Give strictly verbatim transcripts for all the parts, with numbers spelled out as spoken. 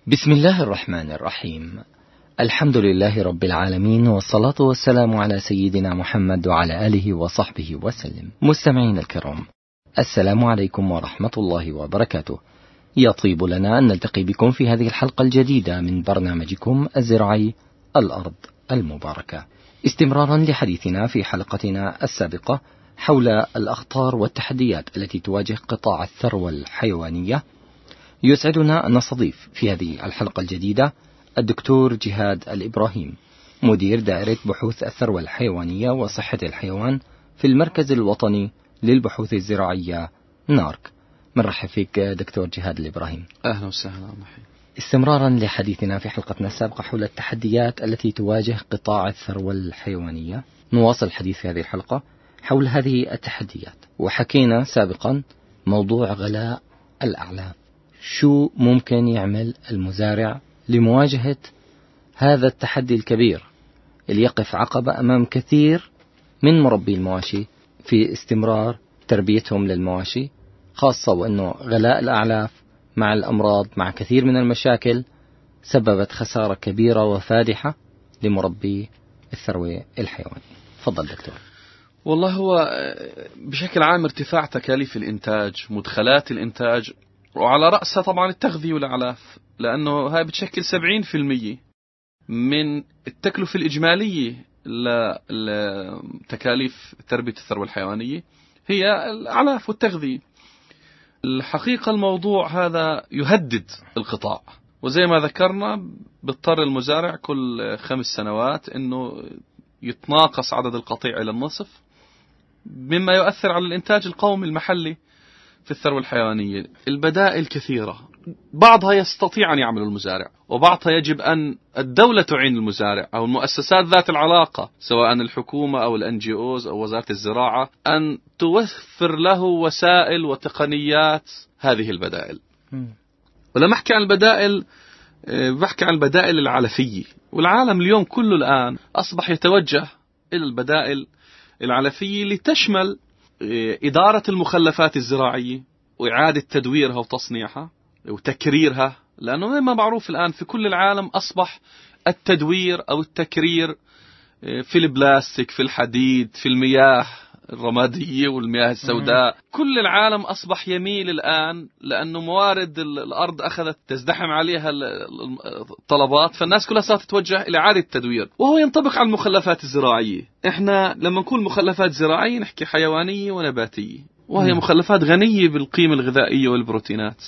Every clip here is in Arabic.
بسم الله الرحمن الرحيم. الحمد لله رب العالمين، والصلاة والسلام على سيدنا محمد وعلى آله وصحبه وسلم. مستمعين الكرام، السلام عليكم ورحمة الله وبركاته. يطيب لنا أن نلتقي بكم في هذه الحلقة الجديدة من برنامجكم الزراعي الأرض المباركة، استمرارا لحديثنا في حلقتنا السابقة حول الأخطار والتحديات التي تواجه قطاع الثروة الحيوانية. يسعدنا أن نستضيف في هذه الحلقة الجديدة الدكتور جهاد الإبراهيم، مدير دائرة بحوث الثروة الحيوانية وصحة الحيوان في المركز الوطني للبحوث الزراعية نارك. مرحبا فيك دكتور جهاد الإبراهيم. أهلا وسهلا. استمرارا لحديثنا في حلقتنا السابقة حول التحديات التي تواجه قطاع الثروة الحيوانية، نواصل الحديث في هذه الحلقة حول هذه التحديات. وحكينا سابقا موضوع غلاء الأعلاف، شو ممكن يعمل المزارع لمواجهة هذا التحدي الكبير اللي يقف عقبة أمام كثير من مربي المواشي في استمرار تربيتهم للمواشي، خاصة وأنه غلاء الأعلاف مع الأمراض مع كثير من المشاكل سببت خسارة كبيرة وفادحة لمربي الثروة الحيوانية. تفضل دكتور. والله هو بشكل عام ارتفاع تكاليف الإنتاج، مدخلات الإنتاج، وعلى رأسها طبعا التغذية والأعلاف، لأنه هاي بتشكل سبعين في المية من التكلفة الإجمالية لتكاليف تربية الثروة الحيوانية هي الأعلاف والتغذية. الحقيقة الموضوع هذا يهدد القطاع، وزي ما ذكرنا بيضطر المزارع كل خمس سنوات أنه يتناقص عدد القطيع إلى النصف، مما يؤثر على الإنتاج القومي المحلي في الثروة الحيوانية. البدائل كثيرة، بعضها يستطيع أن يعمل المزارع، وبعضها يجب أن الدولة تعين المزارع أو المؤسسات ذات العلاقة سواء الحكومة أو الان جي اوز أو وزارة الزراعة أن توفر له وسائل وتقنيات هذه البدائل. ولما أحكي عن البدائل بحكي عن البدائل العلفية، والعالم اليوم كله الآن أصبح يتوجه إلى البدائل العلفية لتشمل إدارة المخلفات الزراعية وإعادة تدويرها وتصنيعها وتكريرها، لأنه ما معروف الآن في كل العالم أصبح التدوير أو التكرير في البلاستيك، في الحديد، في المياه الرمادية والمياه السوداء. كل العالم أصبح يميل الآن، لأنه موارد الأرض أخذت تزدحم عليها الطلبات، فالناس كلها صارت تتوجه إلى إعادة التدوير، وهو ينطبق على المخلفات الزراعية. إحنا لما نقول مخلفات زراعية نحكي حيوانية ونباتية، وهي مخلفات غنية بالقيمة الغذائية والبروتينات.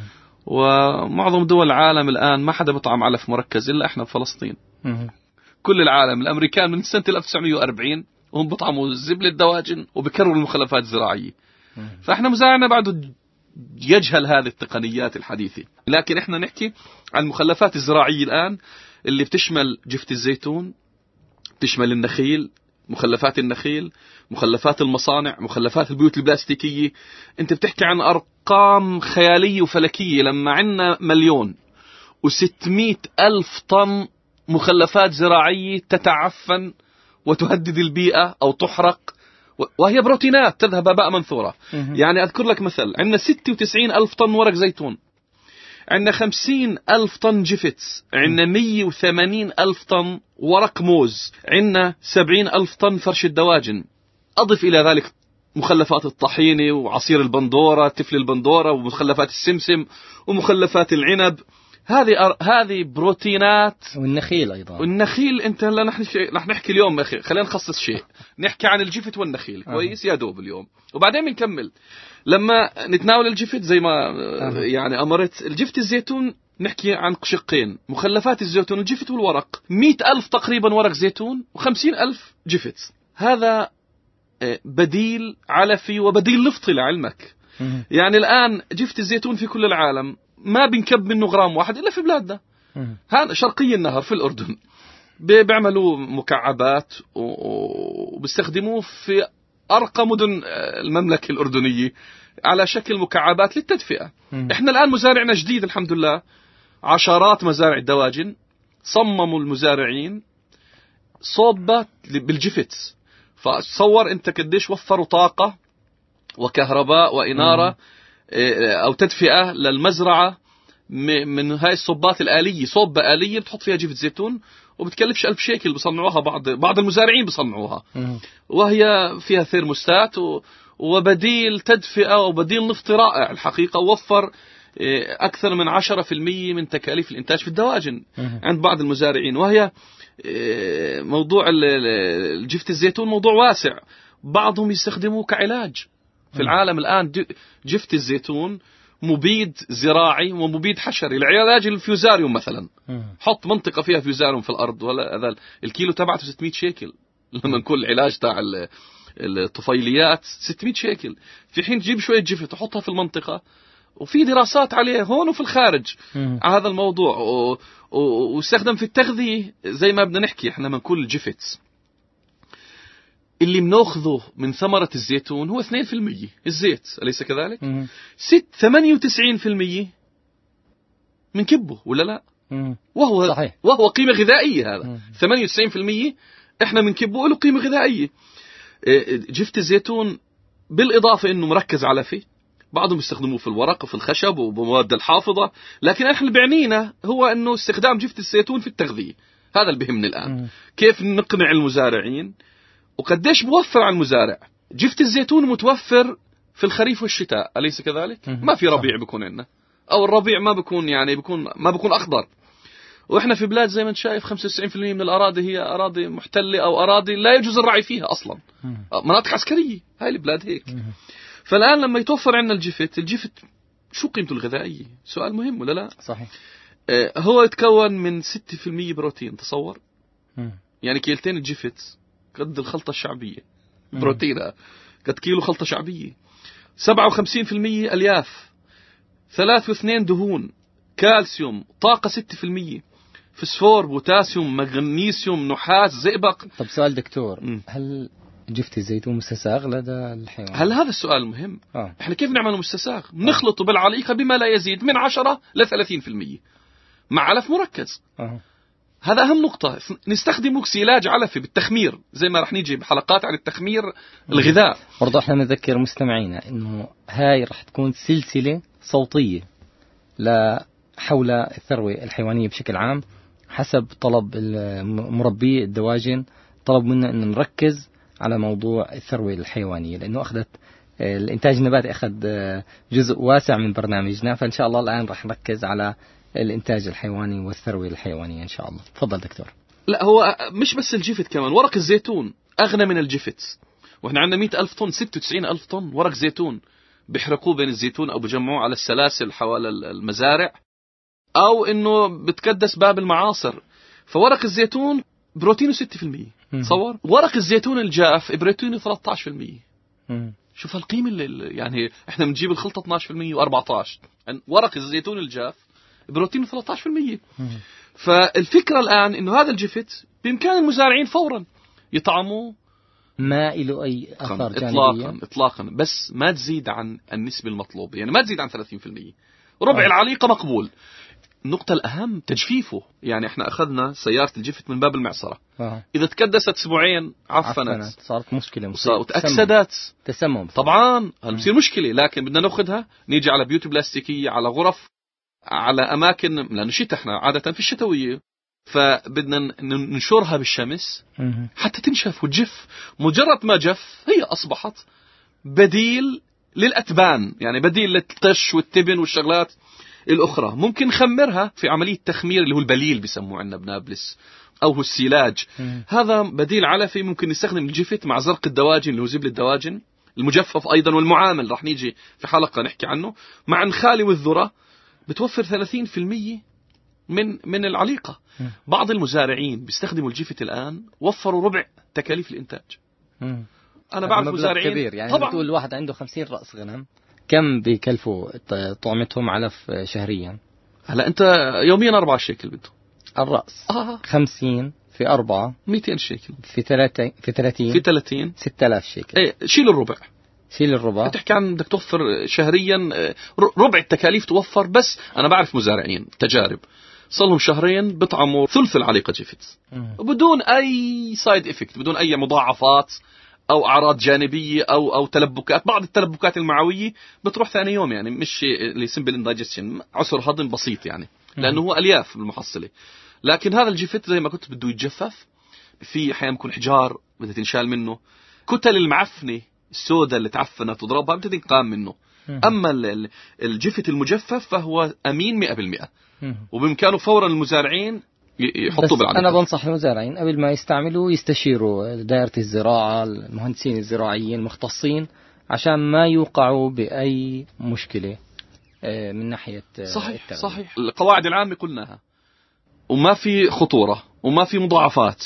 ومعظم دول العالم الآن ما حدا بطعم علف مركز إلا إحنا بفلسطين. كل العالم، الأمريكان من سنة ألف وتسعمائة وأربعين وهم بطعموا زبل الدواجن وبكرروا المخلفات الزراعية. فإحنا مزارعنا بعده يجهل هذه التقنيات الحديثة. لكن إحنا نحكي عن المخلفات الزراعية الآن اللي بتشمل جفت الزيتون، بتشمل النخيل، مخلفات النخيل، مخلفات المصانع، مخلفات البيوت البلاستيكية. أنت بتحكي عن أرقام خيالية وفلكية، لما عنا مليون وستمائة ألف طن مخلفات زراعية تتعفن وتهدد البيئة أو تحرق، وهي بروتينات تذهب هباء منثورة. يعني أذكر لك مثل، عندنا ستة وتسعين ألف طن ورق زيتون، عندنا خمسين ألف طن جفت، عندنا مئة وثمانين ألف طن ورق موز، عندنا سبعين ألف طن فرش الدواجن. أضف إلى ذلك مخلفات الطحينة وعصير البندورة، تفل البندورة، ومخلفات السمسم ومخلفات العنب. هذه هذه بروتينات. والنخيل أيضا. والنخيل أنت لا نحن رح نحكي اليوم أخي، خلينا نخصص شيء نحكي عن الجفت والنخيل. آه. كويس يا دوب اليوم، وبعدين بنكمل. لما نتناول الجفت زي ما آه. يعني أمرت، الجفت الزيتون نحكي عن شقين، مخلفات الزيتون الجفت والورق. مئة ألف تقريبا ورق زيتون وخمسين ألف جفت. هذا بديل علفي وبديل نفطي لعلمك. آه. يعني الآن جفت الزيتون في كل العالم ما بنكب منه غرام واحد إلا في بلادنا. هذا شرقي النهر في الأردن بيعملوا مكعبات وبيستخدموه في أرقى مدن المملكة الأردنية على شكل مكعبات للتدفئة. إحنا الآن مزارعنا جديد الحمد لله، عشرات مزارع الدواجن صمموا المزارعين صوبة بالجفت. فتصور أنت قديش وفروا طاقة وكهرباء وإنارة أو تدفئة للمزرعة من هاي الصوبات الآلية، صوبة آلية بتحط فيها جفت زيتون وبتكلفش ألف شيكل، بصنعوها بعض بعض المزارعين بصنعوها، وهي فيها ثيرموستات وبديل تدفئة وبديل نفط رائع الحقيقة، ووفر أكثر من عشرة في المية من تكاليف الإنتاج في الدواجن عند بعض المزارعين. وهي موضوع الجفت الزيتون موضوع واسع، بعضهم يستخدموه كعلاج في العالم الآن. جفت الزيتون مبيد زراعي ومبيد حشري، العلاج الفيوزاريوم مثلا، حط منطقة فيها فيوزاريوم في الأرض ولا هذا الكيلو تبعته ستمائة شيكل، لما نقول العلاج تاع الطفيليات ستمائة شيكل، في حين تجيب شوية جفت وحطها في المنطقة، وفي دراسات عليه هون وفي الخارج على هذا الموضوع، واستخدم في التغذية زي ما بدنا نحكي احنا من كل الجفت اللي بناخذه من ثمرة الزيتون هو اثنين بالمئة الزيت، أليس كذلك؟ ست ثمانية وتسعين بالمئة من كبه ولا لا؟ وهو صحيح. وهو قيمة غذائية، هذا ثمانية وتسعين بالمئة احنا من كبه له قيمة غذائية. جفت الزيتون بالإضافة إنه مركز على فيه، بعضهم يستخدموه في الورق وفي الخشب وبمواد الحافظة، لكن احنا اللي بعنينا هو إنه استخدام جفت الزيتون في التغذية. هذا اللي بهمني الآن، كيف نقنع المزارعين وقديش بوفر على المزارع. جفت الزيتون متوفر في الخريف والشتاء، أليس كذلك؟ ما في ربيع بيكون عندنا، أو الربيع ما بيكون يعني بيكون ما بيكون أخضر، وإحنا في بلاد زي ما أنت شايف خمسة وتسعين بالمئة من الأراضي هي أراضي محتلة أو أراضي لا يجوز الرعي فيها أصلا، مناطق عسكرية، هاي البلاد هيك. فالآن لما يتوفر عندنا الجفت، الجفت شو قيمته الغذائية؟ سؤال مهم ولا لا؟ صحيح. آه هو يتكون من ستة بالمئة بروتين، تصور يعني كيلتين الجفت قد الخلطة الشعبية بروتينها، قد كيلو خلطة شعبية. سبعة وخمسين بالمئة ألياف، ثلاث واثنين دهون، كالسيوم، طاقة ستة بالمئة، فسفور، بوتاسيوم، مغنيسيوم، نحاس، زئبق. طب سؤال دكتور، م. هل جفت الزيتون مستساغ لدى الحيوان؟ هل هذا السؤال المهم؟ آه. احنا كيف نعمله مستساغ؟ نخلطه بالعليقة بما لا يزيد من عشرة لثلاثين بالمئة مع علف مركز. آه. هذا أهم نقطة. نستخدمه سيلاج علفي بالتخمير، زي ما رح نيجي بحلقات عن التخمير الغذاء. برضو احنا نذكر مستمعينا انه هاي رح تكون سلسلة صوتية لحول الثروة الحيوانية بشكل عام، حسب طلب مربي الدواجن. طلب منا ان نركز على موضوع الثروة الحيوانية، لانه اخذت الانتاج النباتي اخذ جزء واسع من برنامجنا، فان شاء الله الان رح نركز على الإنتاج الحيواني والثروة الحيوانية إن شاء الله. تفضل دكتور. لا هو مش بس الجفت، كمان ورق الزيتون أغنى من الجفت، وإحنا عندنا مئة ألف طن، ستة وتسعين ألف طن ورق زيتون بيحرقوه بين الزيتون أو بجمعوه على السلاسل حوالي المزارع، أو إنه بتكدس باب المعاصر. فورق الزيتون بروتينه ستة بالمئة، تصور. ورق الزيتون الجاف بروتينه ثلاثة عشر بالمئة. شوف هالقيمة اللي يعني إحنا بنجيب الخلطة اثني عشر بالمئة وأربعة عشر، يعني ورق الزيتون الجاف بروتين ثلاثة عشر بالمئة. فالفكرة الآن إنه هذا الجفت بإمكان المزارعين فورا يطعموه، ما له أي أثار جانبية إطلاقا إطلاقا، بس ما تزيد عن النسبة المطلوبة، يعني ما تزيد عن ثلاثين بالمئة. ربع آه. العليقة مقبول. النقطة الأهم تجفيفه، يعني إحنا أخذنا سيارة الجفت من باب المعصرة، آه. إذا تكدست أسبوعين عفنت، عفنت. صارت مشكلة، وتأكسدت تسمم طبعا، هل بصير مشكلة. لكن بدنا نأخذها نيجي على بيوت بلاستيكية، على غرف، على أماكن، لأنه شتاء إحنا عادة في الشتوية، فبدنا ننشرها بالشمس حتى تنشف وتجف. مجرد ما جف هي أصبحت بديل للأتبان، يعني بديل للطش والتبن والشغلات الأخرى. ممكن نخمرها في عملية تخمير اللي هو البليل بيسموه عندنا بنابلس، أو هو السيلاج. هذا بديل علفي. ممكن نستخدم الجفت مع زرق الدواجن اللي هو زبل الدواجن المجفف أيضا، والمعامل رح نيجي في حلقة نحكي عنه، مع النخالي والذرة، بتوفر ثلاثين بالمئة من من العليقة. م. بعض المزارعين بيستخدموا الجفت الآن وفروا ربع تكاليف الإنتاج. م. أنا بعرف مزارعين كبير، يعني طبعا بتقول الواحد عنده خمسين رأس غنم، كم بيكلفوا طعمتهم علف شهريا؟ هلا أنت يوميا أربعة شيكل بده الرأس. آه. خمسين في أربعة مئتين شيكل، في ثلاثين في ثلاثين في ثلاثين ستة آلاف شيكل. إيه، شيل الربع، شيل الربع. تحكي عن بدك توفر شهريا ربع التكاليف توفر. بس أنا بعرف مزارعين تجارب صار لهم شهرين بطعموا ثلث العليقة جفت بدون أي سايد إفكت، بدون أي مضاعفات أو أعراض جانبية أو أو تلبكات. بعض التلبكات المعوية بتروح ثاني يوم، يعني مش اللي سمبل اندايجستشن، عسر هضم بسيط يعني، لأنه هو ألياف بالمحصلة. لكن هذا الجفت زي ما كنت بده يتجفف، في أحيانا يكون حجار بدها تنشال منه، كتل المعفنة السوداء اللي تعفنت وضربها بدها تنقام منه. أما الجفت المجفف فهو أمين مئة بالمئة، وبإمكانه فورا المزارعين يحطوا بالعدد. أنا بنصح المزارعين قبل ما يستعملوا يستشيروا دائرة الزراعة، المهندسين الزراعيين المختصين، عشان ما يوقعوا بأي مشكلة من ناحية صحيح التغذية. صحيح. القواعد العامة قلناها، وما في خطورة وما في مضاعفات،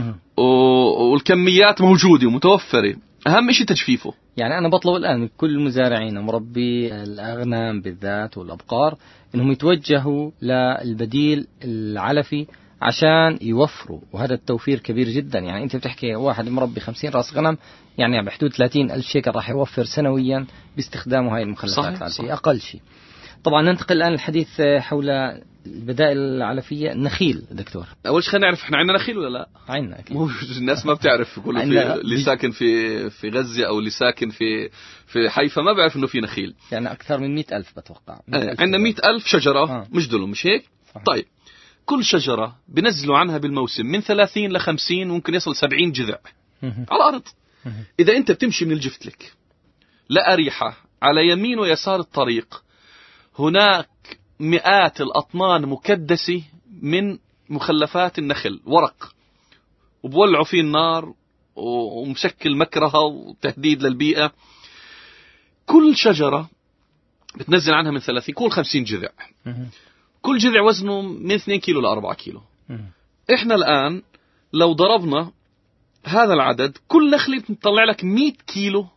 والكميات موجودة ومتوفرة. أهم شيء تجفيفه. يعني أنا بطلب الآن من كل المزارعين ومربي الأغنام بالذات والأبقار إنهم يتوجهوا للبديل العلفي عشان يوفروا، وهذا التوفير كبير جدا. يعني أنت بتحكي واحد مربي خمسين رأس غنم، يعني بحدود ثلاثين ألف شيكل راح يوفر سنويا باستخدامه هاي المخلفات العلفية أقل شيء. طبعا ننتقل الآن الحديث حول البدائل العلفية. النخيل دكتور، أول شيء خلينا نعرف إحنا عندنا نخيل ولا لا؟ عندنا أكيد. الناس ما بتعرف، يقولوا في اللي ساكن في في غزة أو اللي ساكن في في حيفا ما بيعرف إنه في نخيل. يعني أكثر من مئة ألف بتوقع. عندنا مئة ألف شجرة آه. مش دلهم، مش هيك؟ صحيح. طيب كل شجرة بنزلوا عنها بالموسم من ثلاثين لخمسين، ممكن يصل سبعين جذع على الأرض. إذا أنت بتمشي من الجفتلك لأريحة على يمين ويسار الطريق، هناك مئات الأطنان مكدسة من مخلفات النخل، ورق، وبولعوا فيه النار ومشكل مكرهة وتهديد للبيئة. كل شجرة بتنزل عنها من ثلاثين كل خمسين جذع، كل جذع وزنه من اثنين كيلو لأربعة كيلو. إحنا الآن لو ضربنا هذا العدد، كل نخلة بتطلع لك مئة كيلو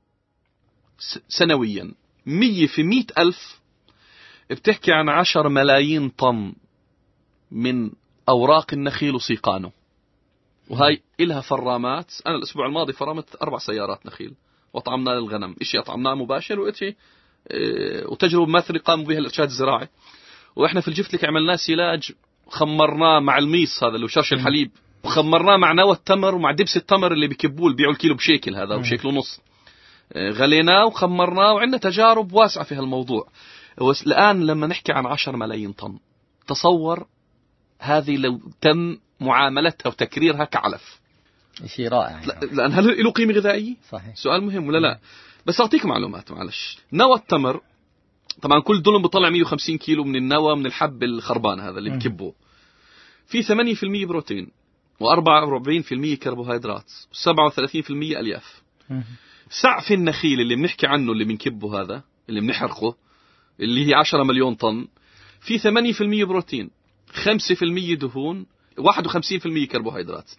سنويا. مية في مئة ألف بتحكي عن عشر ملايين طن من أوراق النخيل وسيقانه. وهاي إلها فرامات. أنا الأسبوع الماضي فرمت أربع سيارات نخيل وطعمنا للغنم، إشي أطعمناه مباشر، وإشي اه وتجربة ماثلة قاموا بها الإرشاد الزراعي. وإحنا في الجفتلك عملناه سيلاج، خمرناه مع الميص هذا اللي هو شرش الحليب، وخمرناه مع نوى التمر ومع دبس التمر اللي بيكبوه بيعوا الكيلو بشيكل، هذا وشيكل ونص. اه غليناه وخمرناه، وعندنا تجارب واسعة في هالموضوع. الآن لما نحكي عن عشر ملايين طن، تصور هذه لو تم معاملتها وتكريرها كعلف، شيء رائع. لأن هل له قيمة غذائية؟ صحيح. سؤال مهم ولا لا؟ بس أعطيك معلومات معلش. نوى التمر طبعا كل دلم بيطلع مئة وخمسين كيلو من النوى، من الحب الخربان هذا اللي بكبه، في ثمانية بالمئة بروتين، وأربعة وأربعين بالمئة كربوهيدرات، وسبعة وثلاثين بالمئة ألياف. سعف النخيل اللي بنحكي عنه اللي بنكبه هذا اللي بنحرقه اللي هي عشرة مليون طن، في ثمانية بالمئة بروتين، خمسة بالمئة دهون، واحد وخمسين بالمئة كربوهيدرات.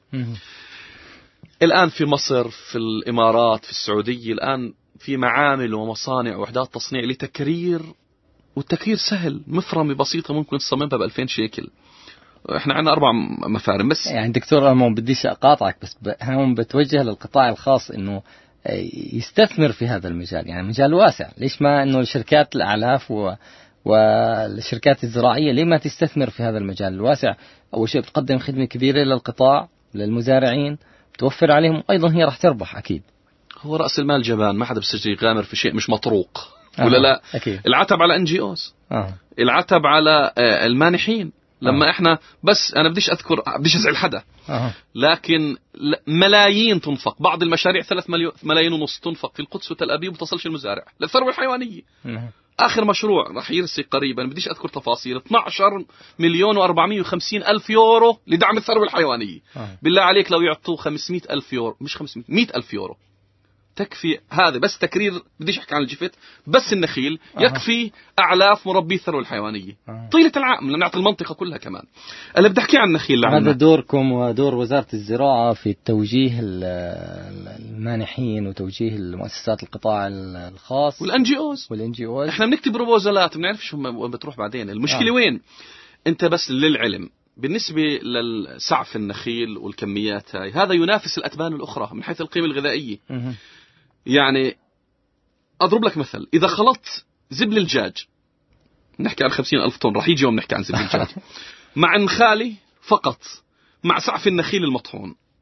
الآن في مصر، في الإمارات، في السعودية، الآن في معامل ومصانع ووحدات تصنيع لتكرير، والتكرير سهل، مفرمة بسيطة ممكن تصممها بألفين شيكل. احنا عندنا أربع مفارم بس. يعني دكتور أنا ما بديش أقاطعك، بس هم بتوجه للقطاع الخاص إنه يستثمر في هذا المجال، يعني مجال واسع. ليش ما إنه الشركات الأعلاف و والشركات الزراعية ليه ما تستثمر في هذا المجال الواسع؟ أول شيء بتقدم خدمة كبيرة للقطاع، للمزارعين، بتوفر عليهم، أيضا هي راح تربح أكيد. هو رأس المال جبان، ما حدا بيستجي يغامر في شيء مش مطروق ولا آه. لا أكيد. العتب على إن جي أوز آه. العتب على المانحين. لما آه. احنا بس انا بديش اذكر، بديش ازعل حدا، آه. لكن ملايين تنفق، بعض المشاريع ثلاث ملايين ونص تنفق في القدس وتل أبيب وتصلش المزارع للثروة الحيوانية. آه. آخر مشروع راح يرسي قريبا، بديش أذكر تفاصيل، اثني عشر مليون وأربعمائة وخمسين ألف يورو لدعم الثروة الحيوانية. آه. بالله عليك لو يعطوا خمسمائة ألف يورو، مش خمسمائة، مئة ألف يورو تكفي. هذا بس تكرير، بديش أحكي عن الجفت، بس النخيل يكفي أعلاف مربي الثروة الحيوانية آه. طيلة العام، لنعطي المنطقة كلها كمان. أنا بدي أحكي عن النخيل. هذا دوركم ودور وزارة الزراعة في توجيه المانحين وتوجيه المؤسسات القطاع الخاص والان جي اوز والان جي اوز. احنا بنكتب بروبوزالات، بنعرف شو بتروح بعدين. المشكلة آه. وين؟ انت بس للعلم، بالنسبة للسعف النخيل والكميات هاي، هذا ينافس الأتبان الأخرى من حيث القيمة الغذائية. م- يعني أضرب لك مثل، إذا خلطت زبل الدجاج، نحكي عن خمسين ألف طن، راح يجي يوم نحكي عن زبل الدجاج مع النخالي فقط، مع سعف النخيل المطحون،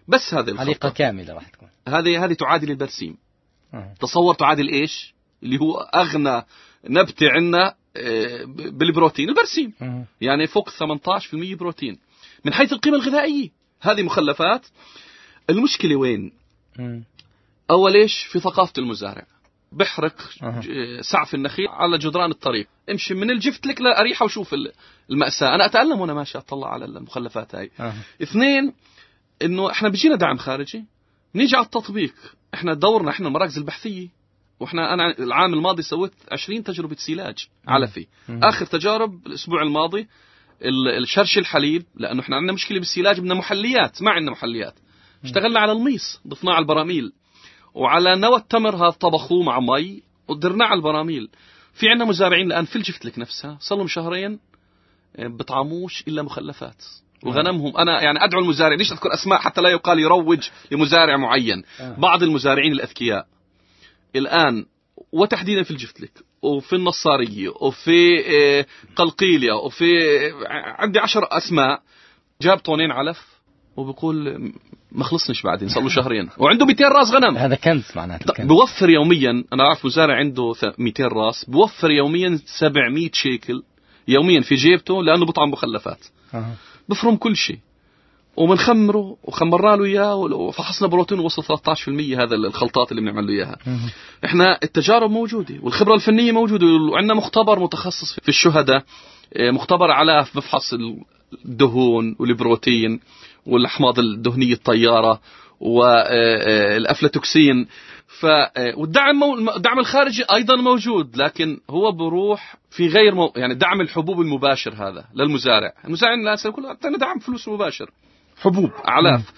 بس هذه حليقة كاملة راح تكون. هذه هذه تعادل البرسيم. أه. تصور تعادل إيش؟ اللي هو أغنى نبتة عندنا بالبروتين البرسيم. أه. يعني فوق ثمانية عشر بالمئة بروتين من حيث القيمة الغذائية. هذه مخلفات. المشكلة وين؟ أه. أول إيش؟ في ثقافة المزارع. بحرق أه. سعف النخيل على جدران الطريق، امشي من الجفت لك لأريحة وشوف المأساة. أنا أتألم وأنا ماشي أطلع على المخلفات هاي. أه. اثنين، إنه إحنا بيجينا دعم خارجي، نيجي على التطبيق. إحنا دورنا إحنا المراكز البحثية، وإحنا أنا العام الماضي سويت عشرين تجربة سيلاج علفي. أه. آخر تجارب الأسبوع الماضي الشرش الحليب، لأنه إحنا عندنا مشكلة بالسيلاج، بدنا محليات، ما عندنا محليات. اشتغلنا على الميص، ضفناه على البراميل، وعلى نوى التمر هذا طبخوه مع مي ودرناه على البراميل. في عندنا مزارعين الآن في الجفت لك نفسها صار لهم شهرين بطعموش إلا مخلفات وغنمهم. أنا يعني أدعو المزارع، ليش أذكر أسماء حتى لا يقال يروج لمزارع معين. بعض المزارعين الأذكياء الآن وتحديدا في الجفت لك وفي النصارية وفي قلقيلية وفي عندي عشر أسماء، جاب طونين علف وبيقول ما خلصنيش بعدين صار له شهرين وعنده مئتين راس غنم. هذا كنز معناته. كنز. بوفر يوميا، أنا أعرف مزارع عنده مئتين راس بوفر يوميا سبعمئة شيكل يوميا في جيبته لأنه بطعم مخلفات. أه. بفرم كل شيء ومنخمره وخمرنا له إياه وفحصنا بروتين ووصل ثلاثة عشر بالمئة. هذا الخلطات اللي بنعمل له إياها. أه. إحنا التجارب موجودة والخبرة الفنية موجودة، وعندنا مختبر متخصص في الشهداء، مختبر علاف بفحص الدهون والبروتين والأحماض الدهنية الطيارة والأفلاتوكسين. ف والدعم مو... الدعم الخارجي أيضا موجود، لكن هو بروح في غير مو... يعني دعم الحبوب المباشر هذا للمزارع. المزارع الآن سيقول أعطينا دعم فلوس مباشر، حبوب أعلاف.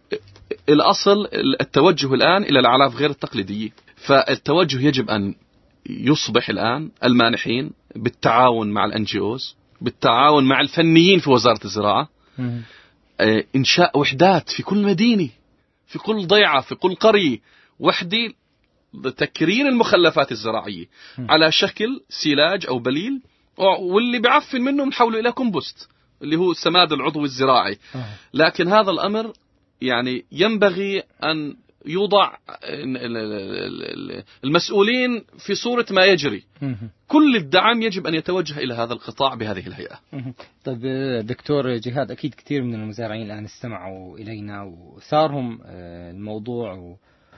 الأصل التوجه الآن إلى الأعلاف غير التقليدية. فالتوجه يجب أن يصبح الآن المانحين بالتعاون مع الان جي اوز، بالتعاون مع الفنيين في وزارة الزراعة، إنشاء وحدات في كل مدينة، في كل ضيعة، في كل قرية، وحدة لتكرير المخلفات الزراعية على شكل سيلاج أو بليل، واللي بيعفن منه نحوله إلى كومبوست اللي هو السماد العضوي الزراعي. لكن هذا الأمر يعني ينبغي أن يوضع المسؤولين في صورة ما يجري. كل الدعم يجب أن يتوجه إلى هذا القطاع بهذه الهيئة. طيب دكتور جهاد، أكيد كثير من المزارعين الآن استمعوا إلينا وثارهم الموضوع،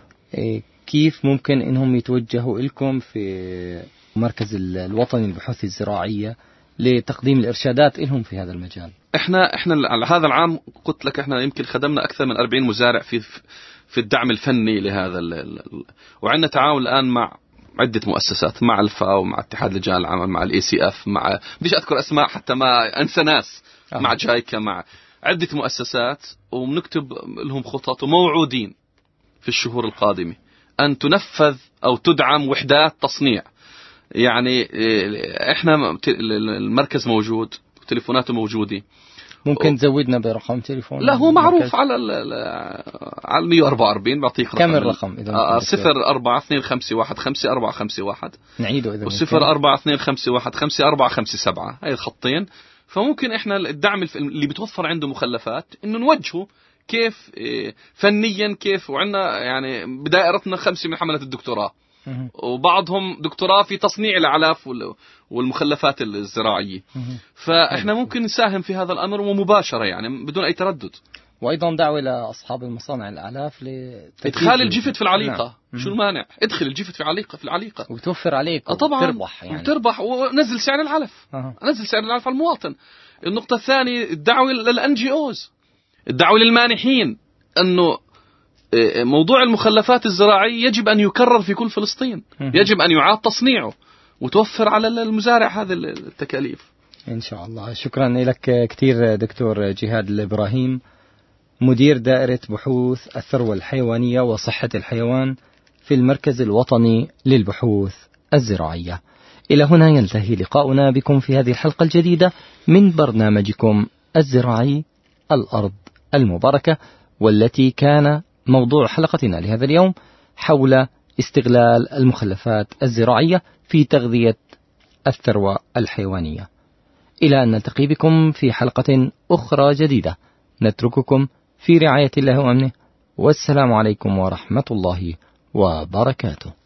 كيف ممكن إنهم يتوجهوا لكم في مركز الوطني للبحوث الزراعية لتقديم الإرشادات لهم في هذا المجال؟ إحنا إحنا على هذا العام قلت لك إحنا يمكن خدمنا أكثر من أربعين مزارع في في الدعم الفني لهذا ال ال وعندنا تعاون الآن مع عدة مؤسسات، مع الفاو، مع اتحاد لجان العمل، مع الاي سي اف، مع بديش أذكر أسماء حتى ما أنسى ناس، أه. مع جايكا، مع عدة مؤسسات، وبنكتب لهم خطط وموعودين في الشهور القادمة أن تنفذ أو تدعم وحدات تصنيع. يعني إحنا المركز موجود، تليفوناته موجودة. ممكن تزودنا برقم تليفون؟ لا هو معروف على ال على مئة وأربعة وأربعين. بعطيك رقم. كم الرقم إذا؟ صفر أربعة اثنين خمسة واحد خمسة أربعة خمسة واحد. نعيده إذا. وصفر أربعة اثنين خمسة واحد خمسة أربعة خمسة سبعة. هاي الخطين. فممكن إحنا الدعم اللي بتوفر عنده مخلفات إنه نوجهه كيف فنيا كيف. وعندنا يعني بدائرتنا خمسة من حملة الدكتوراه، وبعضهم دكتوراه في تصنيع الأعلاف والمخلفات الزراعية. فإحنا ممكن نساهم في هذا الأمر ومباشرة يعني بدون أي تردد. وأيضا دعوة لأصحاب المصانع الأعلاف لإدخال الجفت في العليقة. نعم. شو المانع؟ ادخل الجفت في العليقة في العليقة وتوفر عليك طبعا، وتربح يعني. وتربح ونزل سعر العلف. أه. نزل سعر العلف على المواطن. النقطة الثانية الدعوة للان جي اوز، الدعوة للمانحين أنه موضوع المخلفات الزراعية يجب أن يكرر في كل فلسطين، يجب أن يعاد تصنيعه وتوفر على المزارع هذه التكاليف إن شاء الله. شكرا لك كثير دكتور جهاد الإبراهيم، مدير دائرة بحوث الثروة الحيوانية وصحة الحيوان في المركز الوطني للبحوث الزراعية. إلى هنا ينتهي لقاؤنا بكم في هذه الحلقة الجديدة من برنامجكم الزراعي الأرض المباركة، والتي كان موضوع حلقتنا لهذا اليوم حول استغلال المخلفات الزراعية في تغذية الثروة الحيوانية. إلى أن نلتقي بكم في حلقة أخرى جديدة، نترككم في رعاية الله وأمنه، والسلام عليكم ورحمة الله وبركاته.